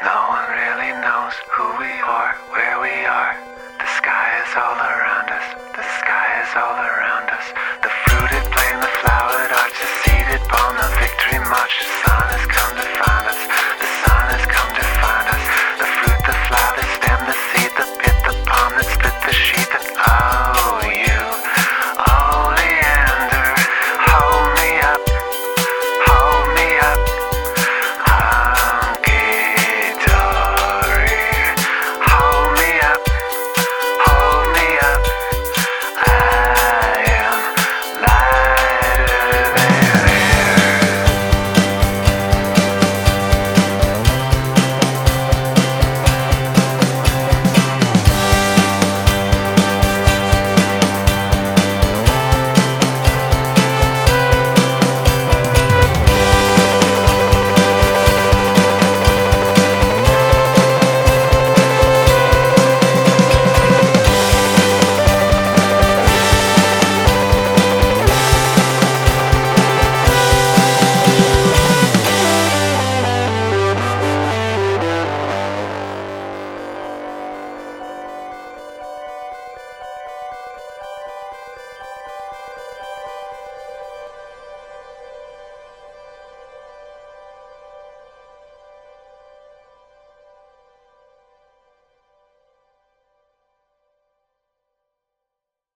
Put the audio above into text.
No one really knows who we are, where we are. The sky is all around us, the sky is all around us. The fruited plain, the flowered arch, the seated palm, the victory march. The sun has come to find us.